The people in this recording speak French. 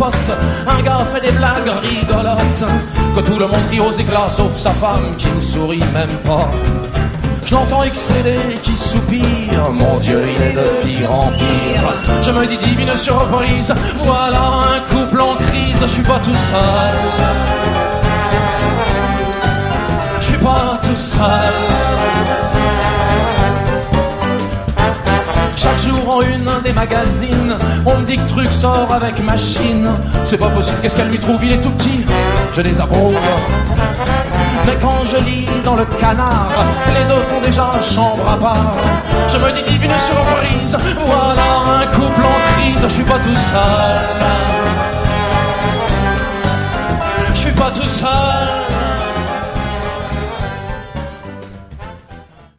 pote, un gars fait des blagues rigolotes, que tout le monde rit aux éclats sauf sa femme qui ne sourit même pas. Je l'entends excéder, qui soupire, mon Dieu il est de pire en pire. Je me dis divine surprise, voilà un couple en crise. Je suis pas tout seul, je suis pas tout seul. Chaque jour en une des magazines, on me dit que truc sort avec machine. C'est pas possible, qu'est-ce qu'elle lui trouve, il est tout petit, je désapprouve. Mais quand je lis dans le canard, les deux font déjà chambre à part. Je me dis divine surprise, voilà un couple en crise. Je suis pas tout seul, je suis pas tout seul.